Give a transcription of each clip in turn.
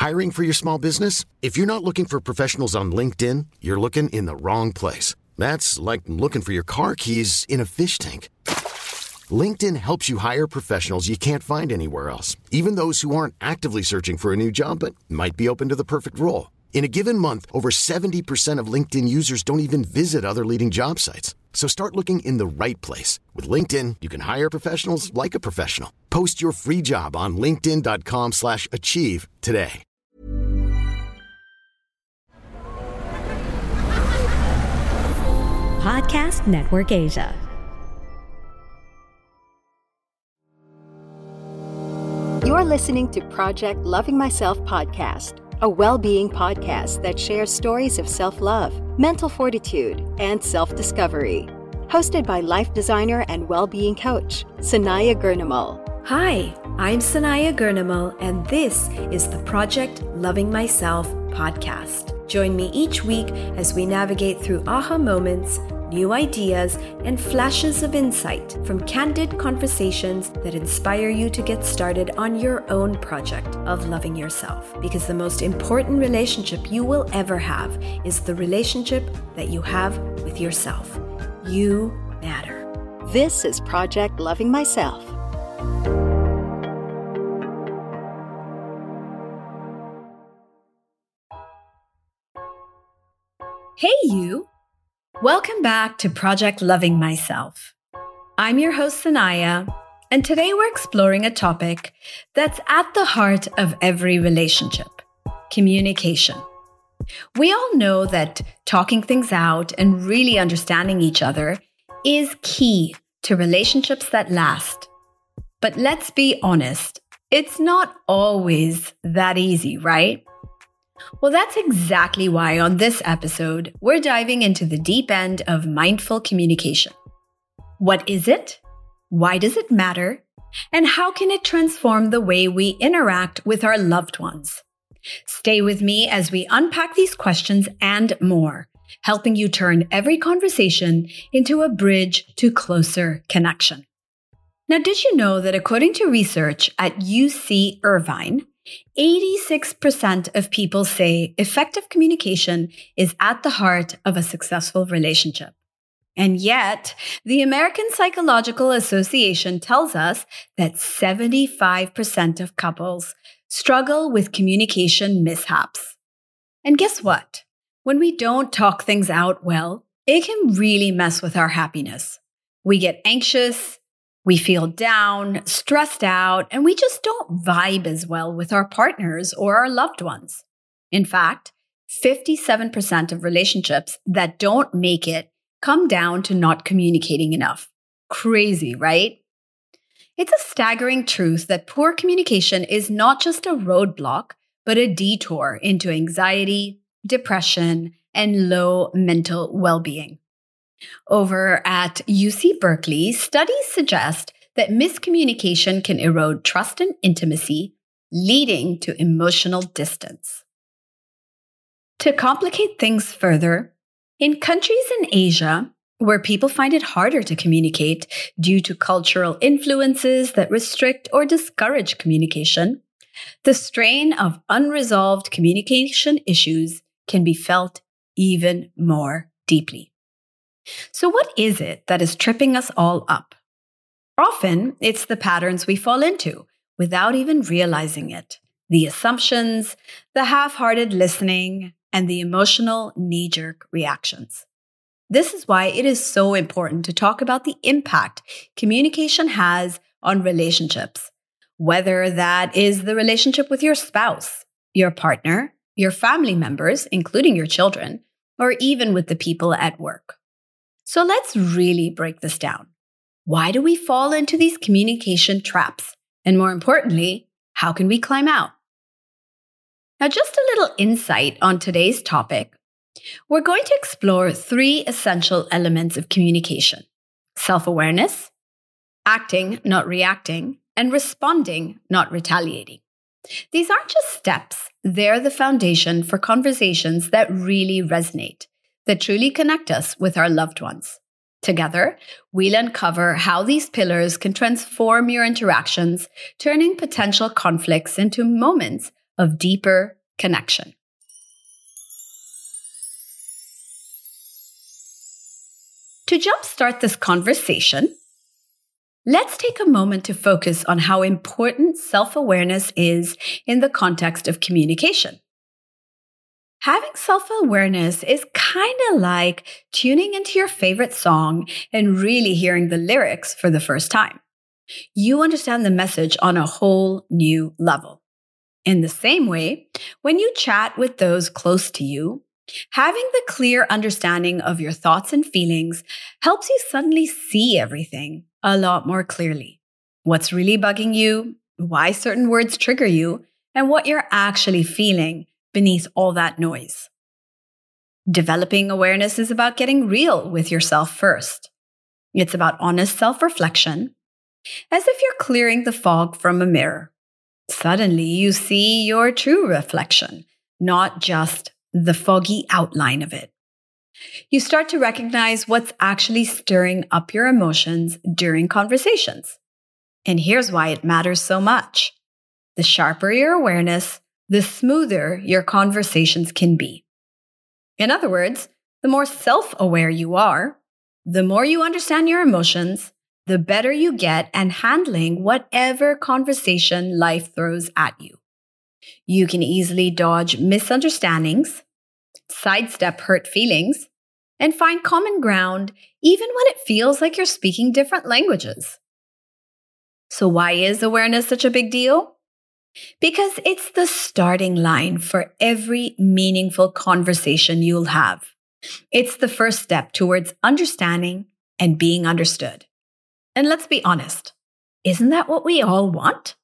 Hiring for your small business? If you're not looking for professionals on LinkedIn, you're looking in the wrong place. That's like looking for your car keys in a fish tank. LinkedIn helps you hire professionals you can't find anywhere else, even those who aren't actively searching for a new job but might be open to the perfect role. In a given month, over 70% of LinkedIn users don't even visit other leading job sites. So start looking in the right place. With LinkedIn, you can hire professionals like a professional. Post your free job on linkedin.com/achieve today. Podcast Network Asia. You're listening to Project Loving Myself podcast, a well-being podcast that shares stories of self-love, mental fortitude, and self-discovery. Hosted by life designer and well-being coach, Sanaya Gurnamal. Hi, I'm Sanaya Gurnamal, and this is the Project Loving Myself podcast. Join me each week as we navigate through aha moments, new ideas, and flashes of insight from candid conversations that inspire you to get started on your own project of loving yourself. Because the most important relationship you will ever have is the relationship that you have with yourself. You matter. This is Project Loving Myself. Hey you! Welcome back to Project Loving Myself. I'm your host Sanaya, and today we're exploring a topic that's at the heart of every relationship: communication. We all know that talking things out and really understanding each other is key to relationships that last. But let's be honest, it's not always that easy, right? Well, that's exactly why on this episode, we're diving into the deep end of mindful communication. What is it? Why does it matter? And how can it transform the way we interact with our loved ones? Stay with me as we unpack these questions and more, helping you turn every conversation into a bridge to closer connection. Now, did you know that according to research at UC Irvine, 86% of people say effective communication is at the heart of a successful relationship. And yet, the American Psychological Association tells us that 75% of couples struggle with communication mishaps. And guess what? When we don't talk things out well, it can really mess with our happiness. We get anxious, we feel down, stressed out, and we just don't vibe as well with our partners or our loved ones. In fact, 57% of relationships that don't make it come down to not communicating enough. Crazy, right? It's a staggering truth that poor communication is not just a roadblock, but a detour into anxiety, depression, and low mental well-being. Over at UC Berkeley, studies suggest that miscommunication can erode trust and intimacy, leading to emotional distance. To complicate things further, in countries in Asia, where people find it harder to communicate due to cultural influences that restrict or discourage communication, the strain of unresolved communication issues can be felt even more deeply. So what is it that is tripping us all up? Often, it's the patterns we fall into without even realizing it. The assumptions, the half-hearted listening, and the emotional knee-jerk reactions. This is why it is so important to talk about the impact communication has on relationships, whether that is the relationship with your spouse, your partner, your family members, including your children, or even with the people at work. So let's really break this down. Why do we fall into these communication traps? And more importantly, how can we climb out? Now, just a little insight on today's topic. We're going to explore 3 essential elements of communication: self-awareness, acting, not reacting, and responding, not retaliating. These aren't just steps, they're the foundation for conversations that really resonate, that truly connect us with our loved ones. Together, we'll uncover how these pillars can transform your interactions, turning potential conflicts into moments of deeper connection. To jumpstart this conversation, let's take a moment to focus on how important self-awareness is in the context of communication. Having self-awareness is kind of like tuning into your favorite song and really hearing the lyrics for the first time. You understand the message on a whole new level. In the same way, when you chat with those close to you, having the clear understanding of your thoughts and feelings helps you suddenly see everything a lot more clearly. What's really bugging you, why certain words trigger you, and what you're actually feeling beneath all that noise. Developing awareness is about getting real with yourself first. It's about honest self-reflection, as if you're clearing the fog from a mirror. Suddenly, you see your true reflection, not just the foggy outline of it. You start to recognize what's actually stirring up your emotions during conversations. And here's why it matters so much. The sharper your awareness, the smoother your conversations can be. In other words, the more self-aware you are, the more you understand your emotions, the better you get at handling whatever conversation life throws at you. You can easily dodge misunderstandings, sidestep hurt feelings, and find common ground even when it feels like you're speaking different languages. So why is awareness such a big deal? Because it's the starting line for every meaningful conversation you'll have. It's the first step towards understanding and being understood. And let's be honest, isn't that what we all want?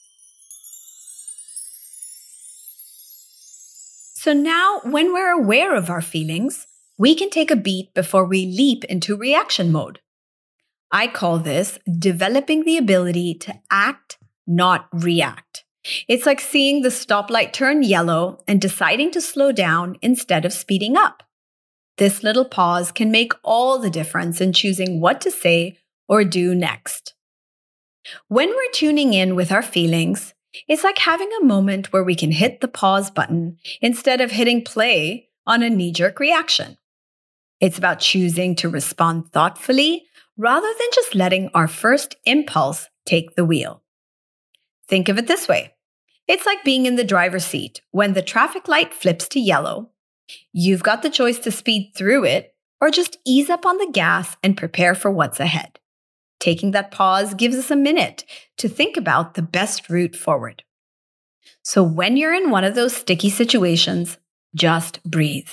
So now, when we're aware of our feelings, we can take a beat before we leap into reaction mode. I call this developing the ability to act, not react. It's like seeing the stoplight turn yellow and deciding to slow down instead of speeding up. This little pause can make all the difference in choosing what to say or do next. When we're tuning in with our feelings, it's like having a moment where we can hit the pause button instead of hitting play on a knee-jerk reaction. It's about choosing to respond thoughtfully rather than just letting our first impulse take the wheel. Think of it this way. It's like being in the driver's seat. When the traffic light flips to yellow, you've got the choice to speed through it or just ease up on the gas and prepare for what's ahead. Taking that pause gives us a minute to think about the best route forward. So when you're in one of those sticky situations, just breathe.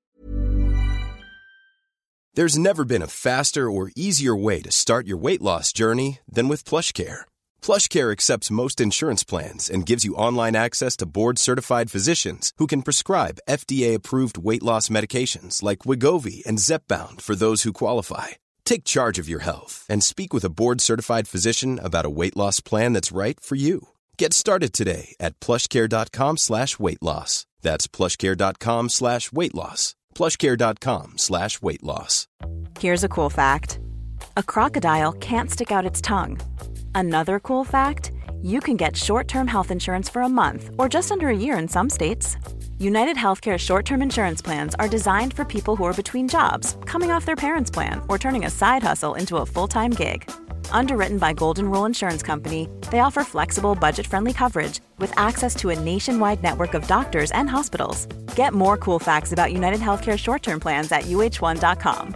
There's never been a faster or easier way to start your weight loss journey than with PlushCare. PlushCare accepts most insurance plans and gives you online access to board-certified physicians who can prescribe FDA-approved weight loss medications like Wegovy and Zepbound for those who qualify. Take charge of your health and speak with a board-certified physician about a weight loss plan that's right for you. Get started today at plushcare.com/weight loss. That's plushcare.com/weight loss. plushcare.com/weight loss. Here's a cool fact. A crocodile can't stick out its tongue. Another cool fact, you can get short-term health insurance for a month or just under a year in some states. United Healthcare short-term insurance plans are designed for people who are between jobs, coming off their parents' plan, or turning a side hustle into a full-time gig. Underwritten by Golden Rule Insurance Company, they offer flexible, budget-friendly coverage with access to a nationwide network of doctors and hospitals. Get more cool facts about United Healthcare short-term plans at uh1.com.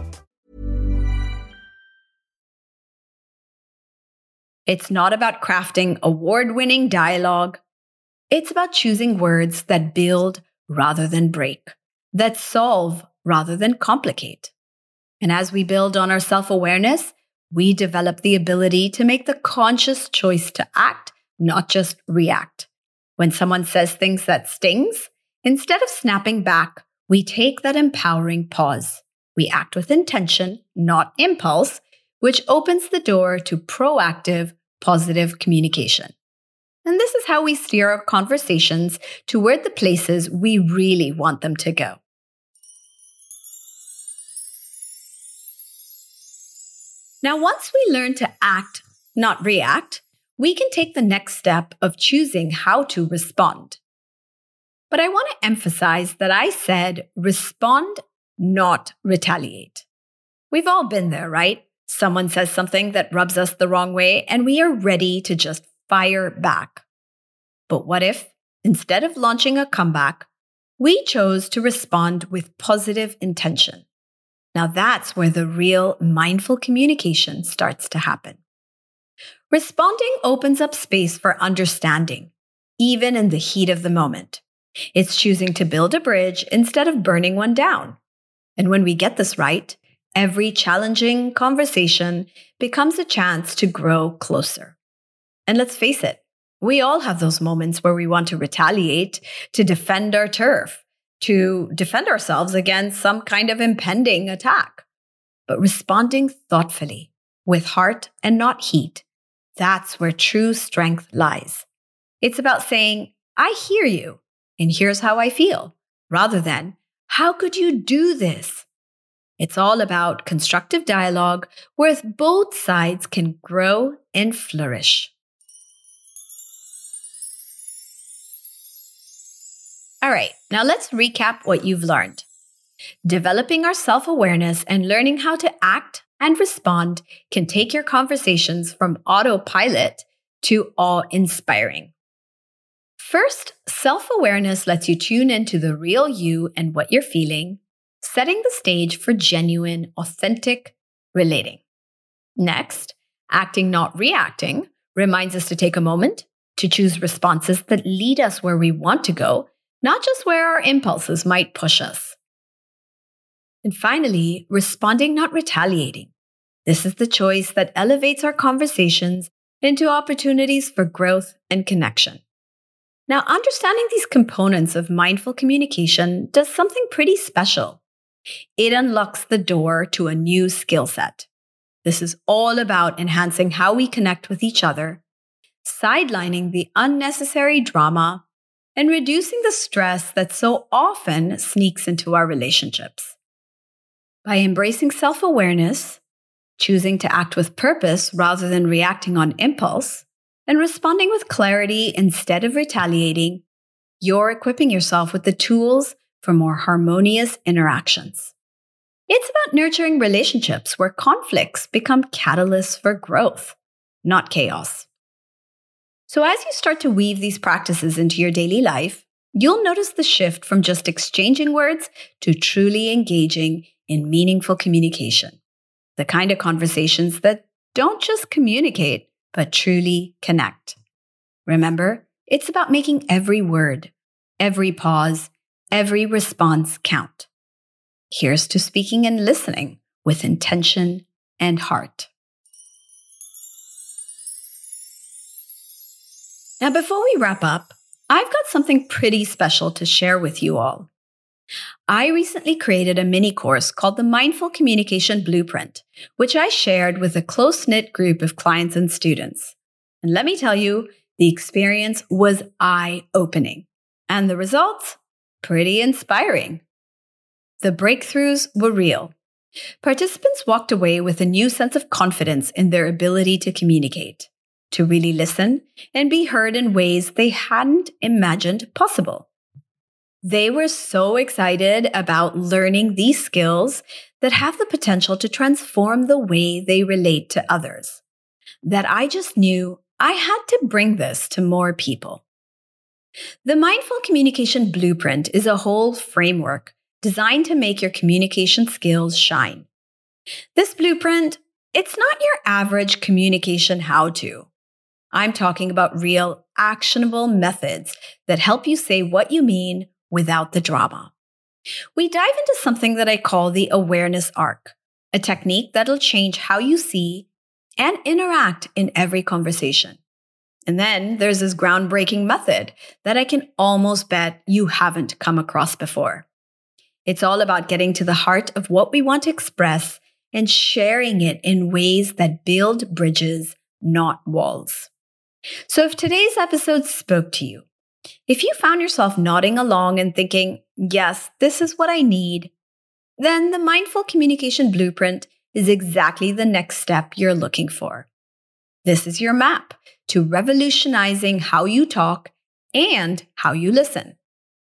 It's not about crafting award-winning dialogue. It's about choosing words that build rather than break, that solve rather than complicate. And as we build on our self-awareness, we develop the ability to make the conscious choice to act, not just react. When someone says things that stings, instead of snapping back, we take that empowering pause. We act with intention, not impulse, which opens the door to proactive, positive communication. And this is how we steer our conversations toward the places we really want them to go. Now, once we learn to act, not react, we can take the next step of choosing how to respond. But I want to emphasize that I said respond, not retaliate. We've all been there, right? Someone says something that rubs us the wrong way, and we are ready to just fire back. But what if, instead of launching a comeback, we chose to respond with positive intention? Now that's where the real mindful communication starts to happen. Responding opens up space for understanding, even in the heat of the moment. It's choosing to build a bridge instead of burning one down. And when we get this right, every challenging conversation becomes a chance to grow closer. And let's face it, we all have those moments where we want to retaliate, to defend our turf, to defend ourselves against some kind of impending attack. But responding thoughtfully, with heart and not heat, that's where true strength lies. It's about saying, I hear you, and here's how I feel, rather than, how could you do this? It's all about constructive dialogue where both sides can grow and flourish. All right, now let's recap what you've learned. Developing our self-awareness and learning how to act and respond can take your conversations from autopilot to awe-inspiring. First, self-awareness lets you tune into the real you and what you're feeling, setting the stage for genuine, authentic relating. Next, acting, not reacting, reminds us to take a moment to choose responses that lead us where we want to go, not just where our impulses might push us. And finally, responding, not retaliating. This is the choice that elevates our conversations into opportunities for growth and connection. Now, understanding these components of mindful communication does something pretty special. It unlocks the door to a new skill set. This is all about enhancing how we connect with each other, sidelining the unnecessary drama, and reducing the stress that so often sneaks into our relationships. By embracing self-awareness, choosing to act with purpose rather than reacting on impulse, and responding with clarity instead of retaliating, you're equipping yourself with the tools for more harmonious interactions. It's about nurturing relationships where conflicts become catalysts for growth, not chaos. So as you start to weave these practices into your daily life, you'll notice the shift from just exchanging words to truly engaging in meaningful communication. The kind of conversations that don't just communicate, but truly connect. Remember, it's about making every word, every pause, every response count. Here's to speaking and listening with intention and heart. Now, before we wrap up, I've got something pretty special to share with you all. I recently created a mini course called the Mindful Communication Blueprint, which I shared with a close-knit group of clients and students. And let me tell you, the experience was eye-opening. And the results? Pretty inspiring. The breakthroughs were real. Participants walked away with a new sense of confidence in their ability to communicate, to really listen, and be heard in ways they hadn't imagined possible. They were so excited about learning these skills that have the potential to transform the way they relate to others, that I just knew I had to bring this to more people. The Mindful Communication Blueprint is a whole framework designed to make your communication skills shine. This blueprint, it's not your average communication how-to. I'm talking about real, actionable methods that help you say what you mean without the drama. We dive into something that I call the awareness arc, a technique that'll change how you see and interact in every conversation. And then there's this groundbreaking method that I can almost bet you haven't come across before. It's all about getting to the heart of what we want to express and sharing it in ways that build bridges, not walls. So if today's episode spoke to you, if you found yourself nodding along and thinking, yes, this is what I need, then the Mindful Communication Blueprint is exactly the next step you're looking for. This is your map to revolutionizing how you talk and how you listen.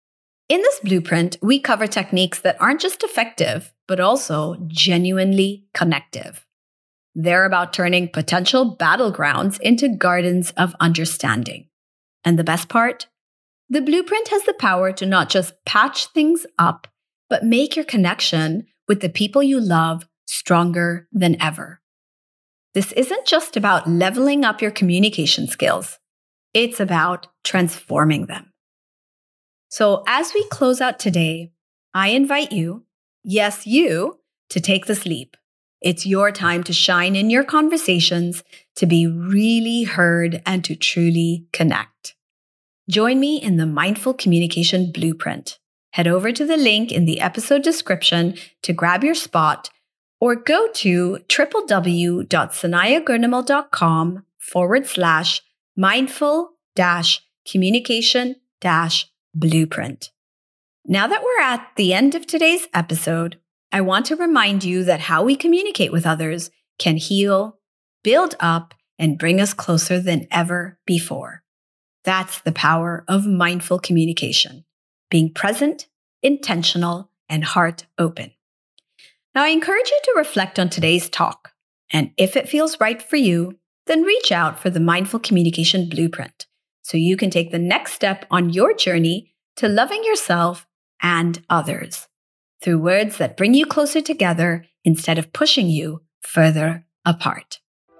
In this blueprint, we cover techniques that aren't just effective, but also genuinely connective. They're about turning potential battlegrounds into gardens of understanding. And the best part? The blueprint has the power to not just patch things up, but make your connection with the people you love stronger than ever. This isn't just about leveling up your communication skills. It's about transforming them. So as we close out today, I invite you, yes, you, to take this leap. It's your time to shine in your conversations, to be really heard, and to truly connect. Join me in the Mindful Communication Blueprint. Head over to the link in the episode description to grab your spot, or go to www.sanayagurnamal.com/mindful-communication-blueprint. Now that we're at the end of today's episode, I want to remind you that how we communicate with others can heal, build up, and bring us closer than ever before. That's the power of mindful communication, being present, intentional, and heart open. Now, I encourage you to reflect on today's talk, and if it feels right for you, then reach out for the Mindful Communication Blueprint so you can take the next step on your journey to loving yourself and others through words that bring you closer together instead of pushing you further apart.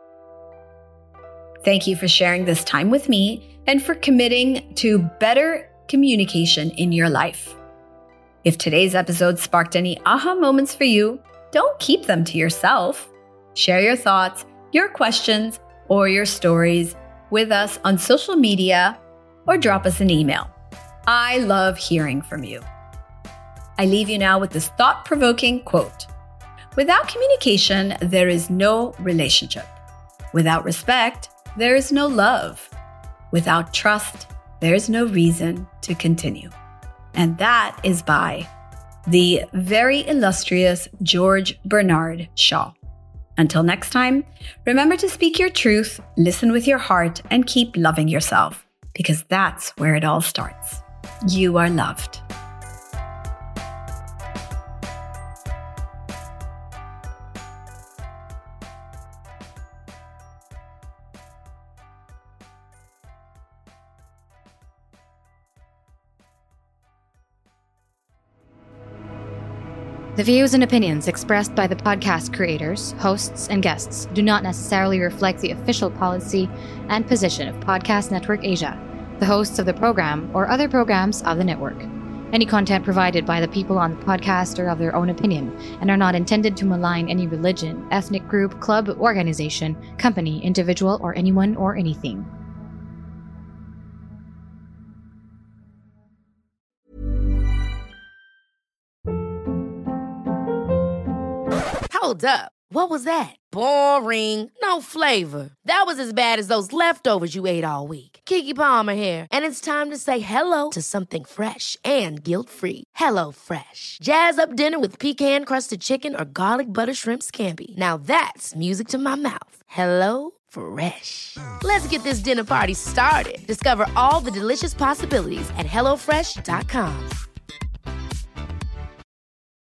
Thank you for sharing this time with me and for committing to better communication in your life. If today's episode sparked any aha moments for you, don't keep them to yourself. Share your thoughts, your questions, or your stories with us on social media or drop us an email. I love hearing from you. I leave you now with this thought-provoking quote. Without communication, there is no relationship. Without respect, there is no love. Without trust, there is no reason to continue. And that is by the very illustrious George Bernard Shaw. Until next time, remember to speak your truth, listen with your heart, and keep loving yourself, because that's where it all starts. You are loved. The views and opinions expressed by the podcast creators, hosts, and guests do not necessarily reflect the official policy and position of Podcast Network Asia, the hosts of the program, or other programs of the network. Any content provided by the people on the podcast are of their own opinion and are not intended to malign any religion, ethnic group, club, organization, company, individual, or anyone or anything. Hold up. What was that? Boring. No flavor. That was as bad as those leftovers you ate all week. Keke Palmer here, and it's time to say hello to something fresh and guilt-free. HelloFresh. Jazz up dinner with pecan-crusted chicken or garlic butter shrimp scampi. Now that's music to my mouth. HelloFresh. Let's get this dinner party started. Discover all the delicious possibilities at HelloFresh.com.